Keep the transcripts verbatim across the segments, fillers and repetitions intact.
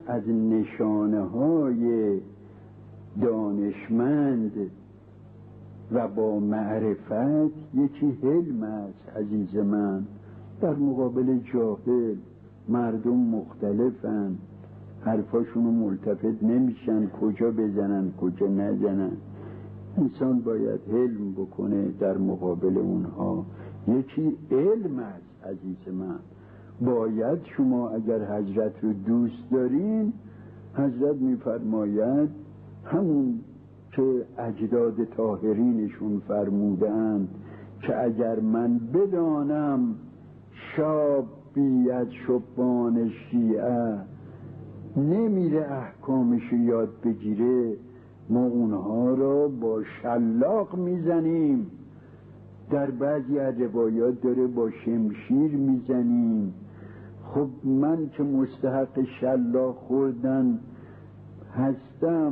از نشانه های دانشمند و با معرفت یکی حلم است عزیز من. در مقابل جاهل مردم مختلفن، حرفاشونو ملتفت نمیشن، کجا بزنن کجا نزنن. انسان باید حلم بکنه در مقابل اونها. یکی علم است عزیز من. باید شما اگر حضرت رو دوست دارین، حضرت میفرماید همون که اجداد طاهرینشون فرمودند که اگر من بدانم شابی از شبان شیعه نمیره احکامش یاد بگیره، ما اونها را با شلاق میزنیم. در بعضی از روایات داره با شمشیر میزنیم. خب من که مستحق شلاق خوردن هستم،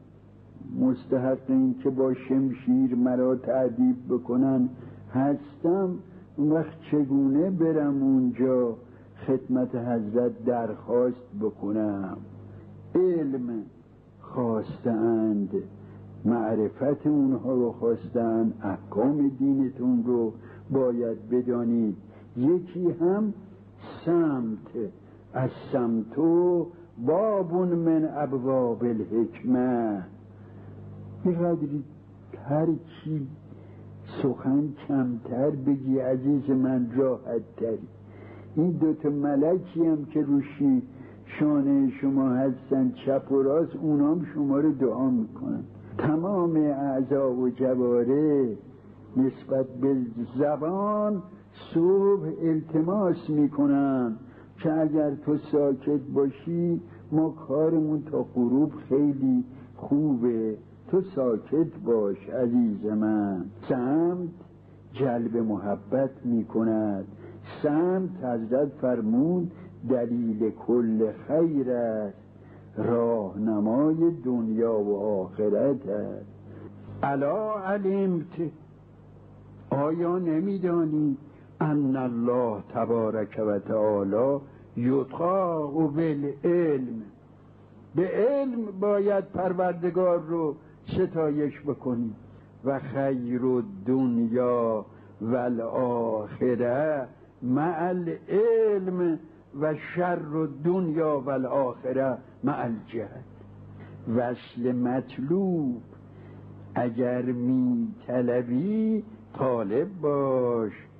مستحق این که با شمشیر مرا تعذیب بکنن هستم، اون وقت چگونه برم اونجا خدمت حضرت درخواست بکنم؟ علم خواستند، معرفت اونها رو خواستند، احکام دینتون رو باید بدانید. یکی هم سمت، از سمتو بابون من ابواب الحکمه. بقدری هر کی سخن کمتر بگی عزیز من راحت تری. این دوتا ملکی هم که روشی شانه شما هستن چپ و راست، اونام شما رو دعا میکنن. تمام اعضا و جواره نسبت به زبان صبح التماس میکنن که اگر تو ساکت باشی ما کارمون تا غروب خیلی خوبه، تو ساکت باش عزیز من. سمت جلب محبت میکند. سمت حضرت فرمود دلیل کل خیر است، راهنمای دنیا و آخرت است. الا علمت، آیا نمیدانی ان الله تبارک و تعالی یطاع بالعلم، به علم باید پروردگار رو ستایش بکنی. و خیر الدنیا و الاخره مع العلم و شر الدنیا و الاخره مع الجهل. وصل مطلوب اگر می طلبی طالب باش،